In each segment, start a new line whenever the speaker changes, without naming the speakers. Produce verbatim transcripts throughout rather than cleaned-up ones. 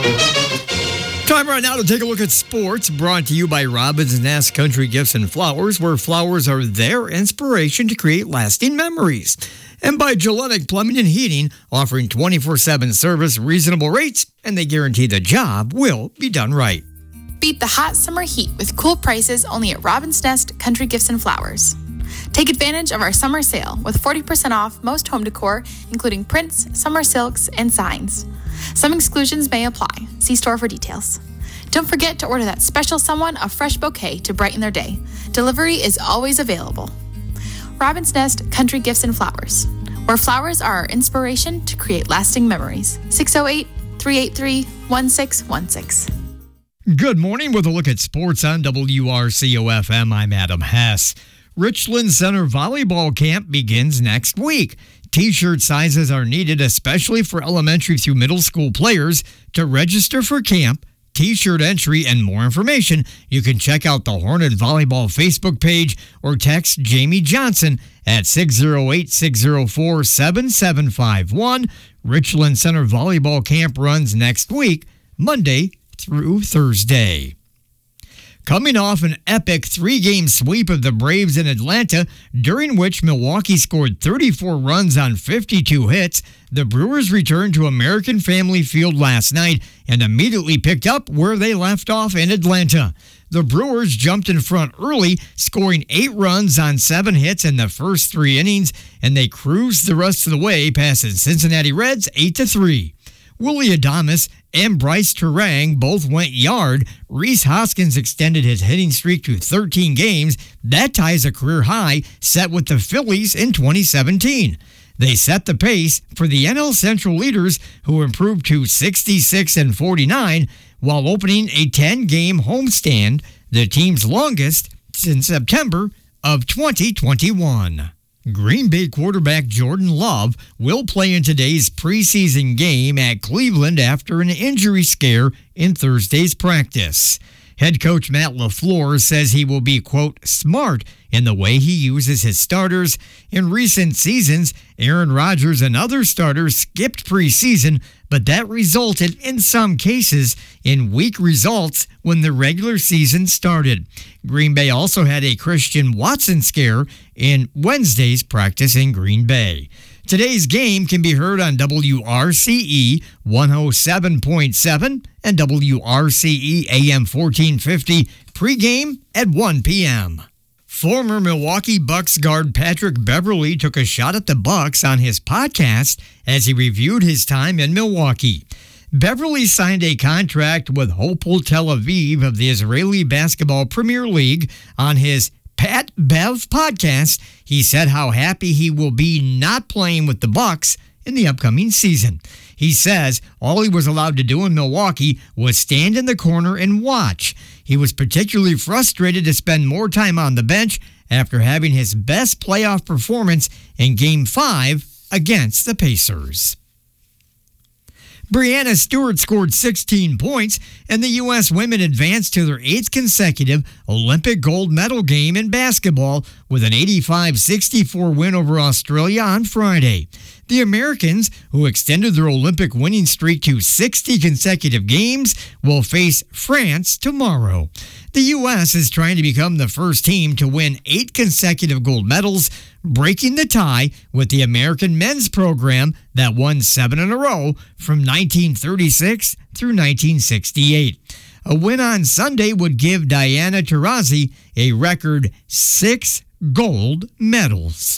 Time right now to take a look at sports, brought to you by Robin's Nest Country Gifts and Flowers, where flowers are their inspiration to create lasting memories. And by Gillette Plumbing and Heating, offering twenty-four seven service, reasonable rates, and they guarantee the job will be done right.
Beat the hot summer heat with cool prices only at Robin's Nest Country Gifts and Flowers. Take advantage of our summer sale with forty percent off most home decor, including prints, summer silks, and signs. Some exclusions may apply. See store for details. Don't forget to order that special someone a fresh bouquet to brighten their day. Delivery is always available. Robin's Nest Country Gifts and Flowers, where flowers are our inspiration to create lasting memories. six oh eight, three eight three, one six one six.
Good morning with a look at sports on W R C O F M. I'm Adam Hess. Richland Center Volleyball Camp begins next week. T-shirt sizes are needed, especially for elementary through middle school players. To register for camp, T-shirt entry, and more information, you can check out the Hornet Volleyball Facebook page or text Jamie Johnson at six oh eight, six oh four, seven seven five one. Richland Center Volleyball Camp runs next week, Monday through Thursday. Coming off an epic three-game sweep of the Braves in Atlanta, during which Milwaukee scored thirty-four runs on fifty-two hits, the Brewers returned to American Family Field last night and immediately picked up where they left off in Atlanta. The Brewers jumped in front early, scoring eight runs on seven hits in the first three innings, and they cruised the rest of the way, passing Cincinnati Reds eight to three. Willie Adames and Bryce Turang both went yard. Rhys Hoskins extended his hitting streak to thirteen games. That ties a career high set with the Phillies in twenty seventeen. They set the pace for the N L Central leaders, who improved to sixty-six and forty-nine while opening a ten-game homestand, the team's longest since September of twenty twenty-one. Green Bay quarterback Jordan Love will play in today's preseason game at Cleveland after an injury scare in Thursday's practice. Head coach Matt LaFleur says he will be, quote, smart in the way he uses his starters. In recent seasons, Aaron Rodgers and other starters skipped preseason, but that resulted in some cases in weak results when the regular season started. Green Bay also had a Christian Watson scare in Wednesday's practice in Green Bay. Today's game can be heard on W R C E one oh seven point seven and W R C E A M fourteen fifty pregame at one p.m. Former Milwaukee Bucks guard Patrick Beverley took a shot at the Bucks on his podcast as he reviewed his time in Milwaukee. Beverley signed a contract with Hapoel Tel Aviv of the Israeli Basketball Premier League. On his Pat Bev podcast, he said how happy he will be not playing with the Bucks in the upcoming season. He says all he was allowed to do in Milwaukee was stand in the corner and watch. He was particularly frustrated to spend more time on the bench after having his best playoff performance in Game five against the Pacers. Breanna Stewart scored sixteen points, and the U S women advanced to their eighth consecutive Olympic gold medal game in basketball with an eighty-five sixty-four win over Australia on Friday. The Americans, who extended their Olympic winning streak to sixty consecutive games, will face France tomorrow. The U S is trying to become the first team to win eight consecutive gold medals, breaking the tie with the American men's program that won seven in a row from nineteen thirty-six through nineteen sixty-eight. A win on Sunday would give Diana Taurasi a record six gold medals.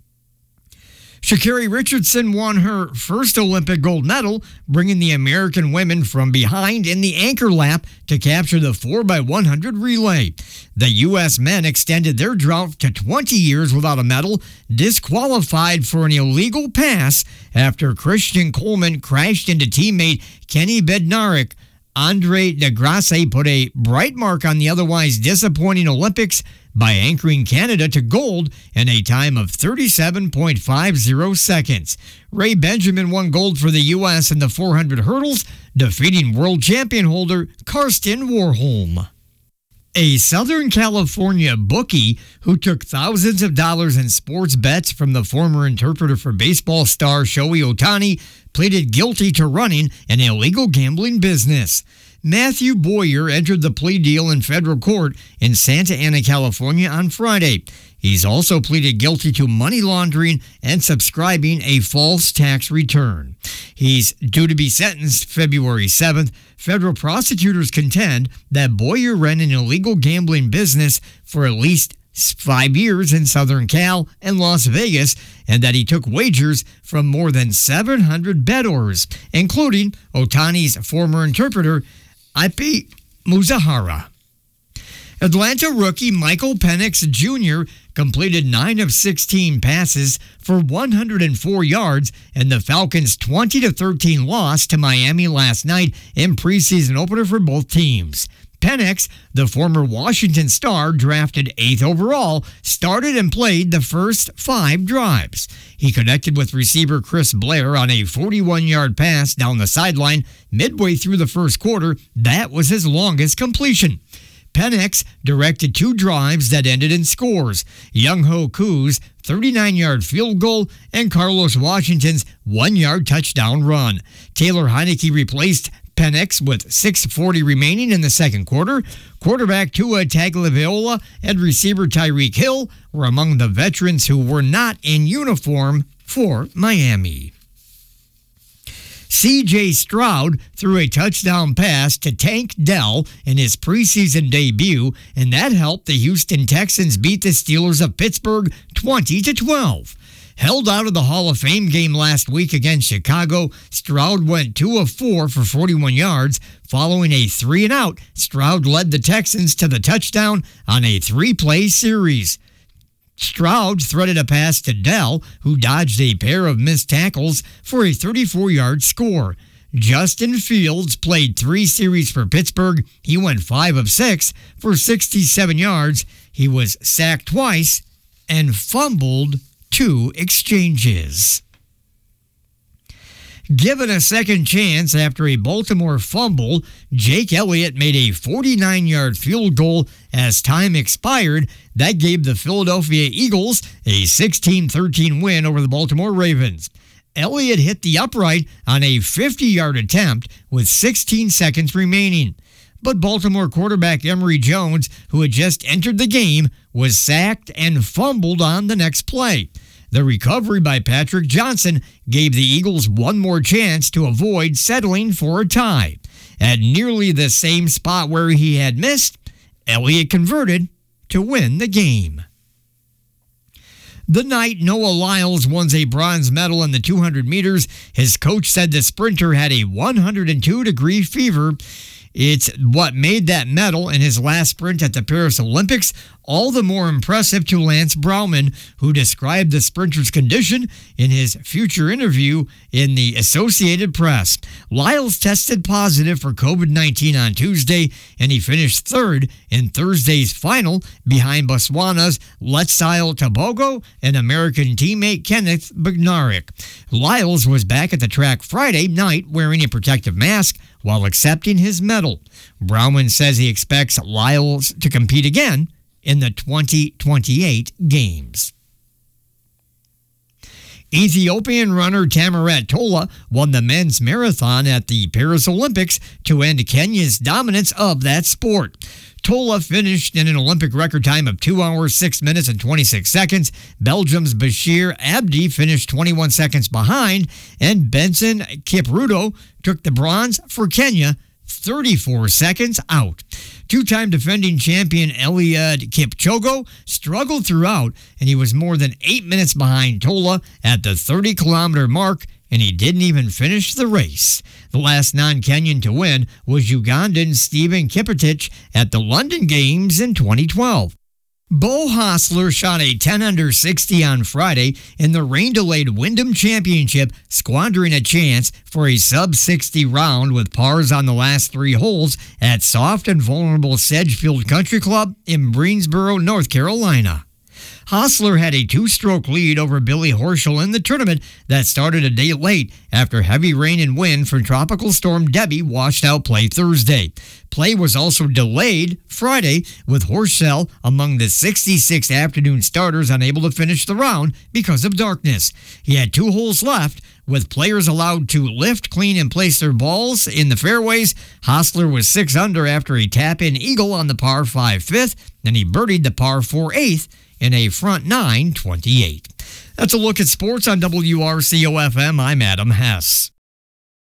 Sha'Carri Richardson won her first Olympic gold medal, bringing the American women from behind in the anchor lap to capture the four by one hundred relay. The U S men extended their drought to twenty years without a medal, disqualified for an illegal pass after Christian Coleman crashed into teammate Kenny Bednarik. Andre DeGrasse put a bright mark on the otherwise disappointing Olympics by anchoring Canada to gold in a time of thirty-seven point five oh seconds. Ray Benjamin won gold for the U S in the four hundred hurdles, defeating world champion holder Karsten Warholm. A Southern California bookie who took thousands of dollars in sports bets from the former interpreter for baseball star Shohei Ohtani pleaded guilty to running an illegal gambling business. Matthew Boyer entered the plea deal in federal court in Santa Ana, California on Friday. He's also pleaded guilty to money laundering and subscribing a false tax return. He's due to be sentenced February seventh. Federal prosecutors contend that Boyer ran an illegal gambling business for at least five years in Southern Cal and Las Vegas, and that he took wagers from more than seven hundred bettors, including Ohtani's former interpreter, Ipi Muzahara. Atlanta rookie Michael Penix Junior completed nine of sixteen passes for one hundred four yards in the Falcons' twenty to thirteen loss to Miami last night in preseason opener for both teams. Penix, the former Washington Star, drafted eighth overall, started and played the first five drives. He connected with receiver Chris Blair on a forty-one-yard pass down the sideline midway through the first quarter. That was his longest completion. Penix directed two drives that ended in scores: Younghoe Koo's thirty-nine-yard field goal and Carlos Washington's one-yard touchdown run. Taylor Heineke replaced Penix with six forty remaining in the second quarter. Quarterback Tua Tagovailoa and receiver Tyreek Hill were among the veterans who were not in uniform for Miami. C J Stroud threw a touchdown pass to Tank Dell in his preseason debut, and that helped the Houston Texans beat the Steelers of Pittsburgh twenty to twelve. Held out of the Hall of Fame game last week against Chicago, Stroud went two of four for forty-one yards. Following a three and out, Stroud led the Texans to the touchdown on a three-play series. Stroud threaded a pass to Dell, who dodged a pair of missed tackles for a thirty-four-yard score. Justin Fields played three series for Pittsburgh. He went five of six for sixty-seven yards. He was sacked twice and fumbled two exchanges. Given a second chance after a Baltimore fumble, Jake Elliott made a forty-nine-yard field goal as time expired. That gave the Philadelphia Eagles a sixteen thirteen win over the Baltimore Ravens. Elliott hit the upright on a fifty-yard attempt with sixteen seconds remaining. But Baltimore quarterback Emory Jones, who had just entered the game, was sacked and fumbled on the next play. The recovery by Patrick Johnson gave the Eagles one more chance to avoid settling for a tie. At nearly the same spot where he had missed, Elliott converted to win the game. The night Noah Lyles won a bronze medal in the two hundred meters, his coach said the sprinter had a one hundred two degree fever. It's what made that medal in his last sprint at the Paris Olympics all the more impressive to Lance Brauman, who described the sprinter's condition in his future interview in the Associated Press. Lyles tested positive for covid nineteen on Tuesday, and he finished third in Thursday's final behind Botswana's Letsail Tabogo and American teammate Kenneth Bednarek. Lyles was back at the track Friday night wearing a protective mask while accepting his medal. Brauman says he expects Lyles to compete again in the twenty twenty-eight games. Ethiopian runner Tamirat Tola won the men's marathon at the Paris Olympics to end Kenya's dominance of that sport. Tola finished in an Olympic record time of two hours, six minutes, and twenty-six seconds. Belgium's Bashir Abdi finished twenty-one seconds behind, and Benson Kipruto took the bronze for Kenya, thirty-four seconds out. Two-time defending champion Eliud Kipchoge struggled throughout, and he was more than eight minutes behind Tola at the thirty-kilometer mark, and he didn't even finish the race. The last non-Kenyan to win was Ugandan Stephen Kiprotich at the London Games in twenty twelve. Beau Hossler shot a ten under sixty on Friday in the rain-delayed Wyndham Championship, squandering a chance for a sub sixty round with pars on the last three holes at soft and vulnerable Sedgefield Country Club in Greensboro, North Carolina. Hostler had a two-stroke lead over Billy Horschel in the tournament that started a day late after heavy rain and wind from Tropical Storm Debbie washed out play Thursday. Play was also delayed Friday, with Horschel among the sixty-six afternoon starters unable to finish the round because of darkness. He had two holes left, with players allowed to lift, clean, and place their balls in the fairways. Hostler was six under after a tap-in eagle on the par five fifth, and he birdied the par four eighth in a front nine twenty-eight. That's a look at sports on W R C O F M. I'm Adam Hess.